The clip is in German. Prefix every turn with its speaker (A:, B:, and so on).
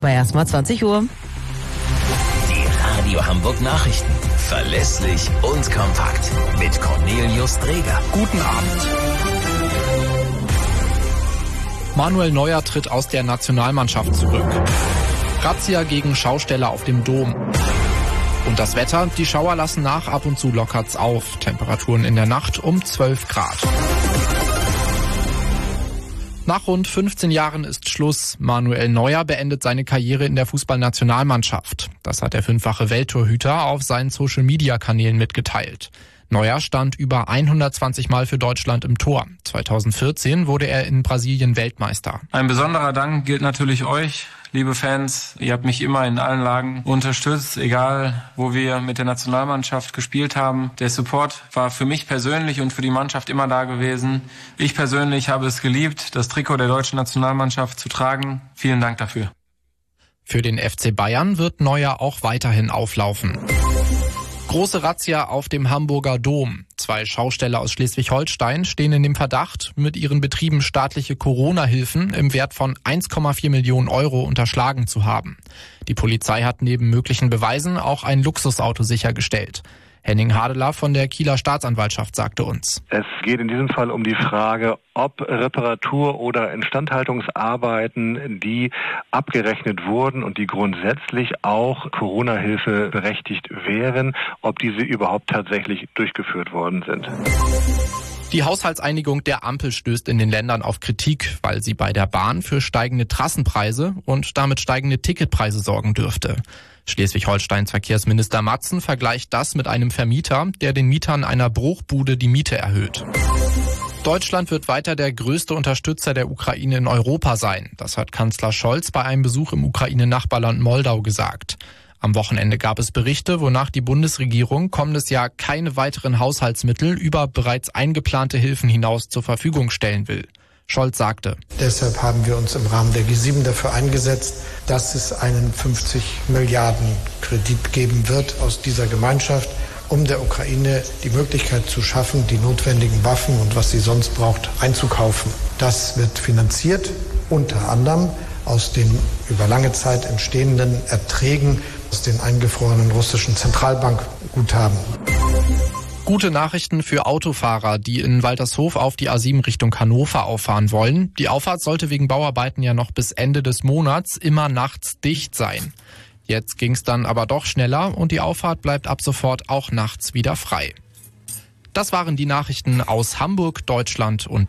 A: War erstmal 20 Uhr.
B: Die Radio Hamburg Nachrichten. Verlässlich und kompakt. Mit Cornelius Dreger.
C: Guten Abend. Manuel Neuer tritt aus der Nationalmannschaft zurück. Razzia gegen Schausteller auf dem Dom. Und das Wetter, die Schauer lassen nach, ab und zu lockert's auf. Temperaturen in der Nacht um 12 Grad. Nach rund 15 Jahren ist Schluss. Manuel Neuer beendet seine Karriere in der Fußballnationalmannschaft. Das hat der fünffache Welttorhüter auf seinen Social-Media-Kanälen mitgeteilt. Neuer stand über 120 Mal für Deutschland im Tor. 2014 wurde er in Brasilien Weltmeister.
D: Ein besonderer Dank gilt natürlich euch, liebe Fans. Ihr habt mich immer in allen Lagen unterstützt, egal wo wir mit der Nationalmannschaft gespielt haben. Der Support war für mich persönlich und für die Mannschaft immer da gewesen. Ich persönlich habe es geliebt, das Trikot der deutschen Nationalmannschaft zu tragen. Vielen Dank dafür.
C: Für den FC Bayern wird Neuer auch weiterhin auflaufen. Große Razzia auf dem Hamburger Dom. 2 Schausteller aus Schleswig-Holstein stehen in dem Verdacht, mit ihren Betrieben staatliche Corona-Hilfen im Wert von 1,4 Millionen Euro unterschlagen zu haben. Die Polizei hat neben möglichen Beweisen auch ein Luxusauto sichergestellt. Henning Hadeler von der Kieler Staatsanwaltschaft sagte uns:
E: Es geht in diesem Fall um die Frage, ob Reparatur- oder Instandhaltungsarbeiten, die abgerechnet wurden und die grundsätzlich auch Corona-Hilfe berechtigt wären, ob diese überhaupt tatsächlich durchgeführt worden sind.
C: Die Haushaltseinigung der Ampel stößt in den Ländern auf Kritik, weil sie bei der Bahn für steigende Trassenpreise und damit steigende Ticketpreise sorgen dürfte. Schleswig-Holsteins Verkehrsminister Matzen vergleicht das mit einem Vermieter, der den Mietern einer Bruchbude die Miete erhöht. Deutschland wird weiter der größte Unterstützer der Ukraine in Europa sein. Das hat Kanzler Scholz bei einem Besuch im Ukraine-Nachbarland Moldau gesagt. Am Wochenende gab es Berichte, wonach die Bundesregierung kommendes Jahr keine weiteren Haushaltsmittel über bereits eingeplante Hilfen hinaus zur Verfügung stellen will. Scholz sagte:
F: Deshalb haben wir uns im Rahmen der G7 dafür eingesetzt, dass es einen 50 Milliarden Kredit geben wird aus dieser Gemeinschaft, um der Ukraine die Möglichkeit zu schaffen, die notwendigen Waffen und was sie sonst braucht, einzukaufen. Das wird finanziert unter anderem aus den über lange Zeit entstehenden Erträgen aus den eingefrorenen russischen Zentralbankguthaben.
C: Gute Nachrichten für Autofahrer, die in Waltershof auf die A7 Richtung Hannover auffahren wollen. Die Auffahrt sollte wegen Bauarbeiten ja noch bis Ende des Monats immer nachts dicht sein. Jetzt ging's dann aber doch schneller und die Auffahrt bleibt ab sofort auch nachts wieder frei. Das waren die Nachrichten aus Hamburg, Deutschland und